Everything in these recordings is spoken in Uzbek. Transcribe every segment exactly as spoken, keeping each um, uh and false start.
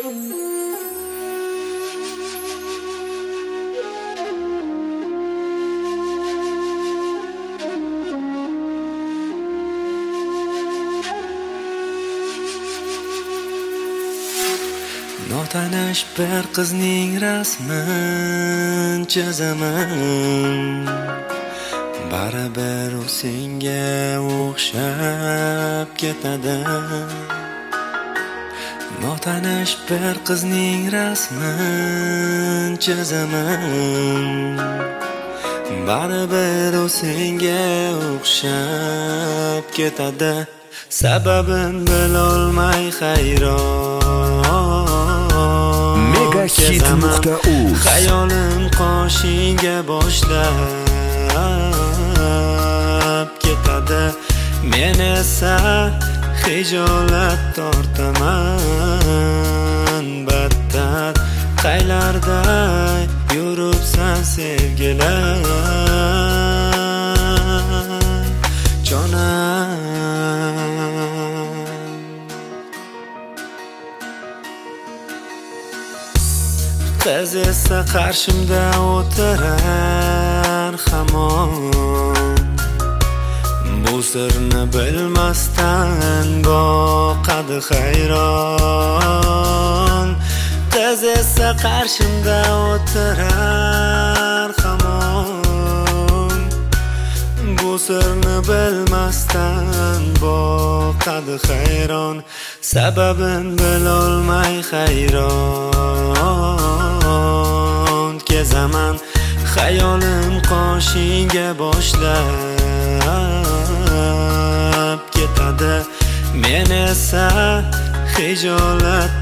Notanish bir qizning rasmin chizaman, baribir u senga o'xshab ketadi. Notanish bir qizning rasmin chizaman, baribir u senga o'xshab ketadi. Sababin bilolmay hayron Megahit nuqta uz. Xayolim qoshingga boshlab ketadi. Men esa hijolat tortaman. Battar qaylarda yuribsan sevgilar, jonim. Qiz esa qarshimda o'tirar hamon, bu sirni bilmasdan boqadi hayron. Qiz esa qarshimda o'tirar hamon, bu sirni bilmasdan boqadi hayron. Sababin bilolmay hayron kezaman. Xayolim qoshingga boshlab ketadi. Men esa hijolat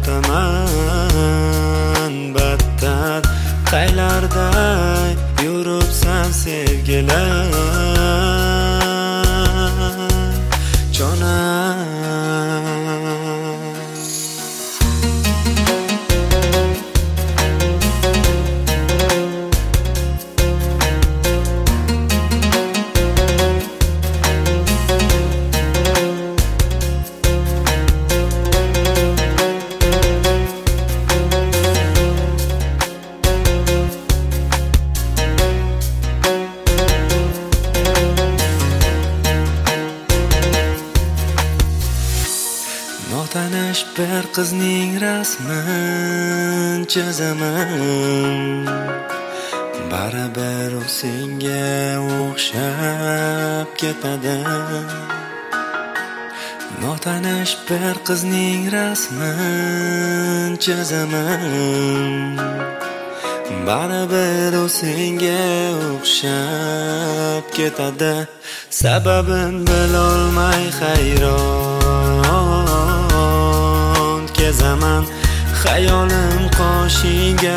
tortaman. Battar qaylarda yuribsan sevgilar, jonim. Notanish bir qizning rasmin chizaman, baribir u senga o'xshab ketadi. Notanish bir qizning rasmin chizaman, baribir u senga o'xshab ketadi. Sababin bilolmay hayron kezaman. Xayolim qoshingga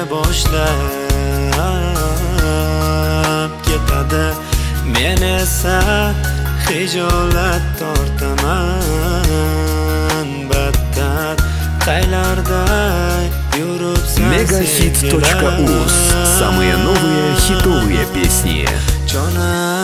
boshlab ketadi. Men esa hijolat tortaman. Battar qaylarda yuribsan Megahit точка уз. Самые новые хитовые песни. Jonim.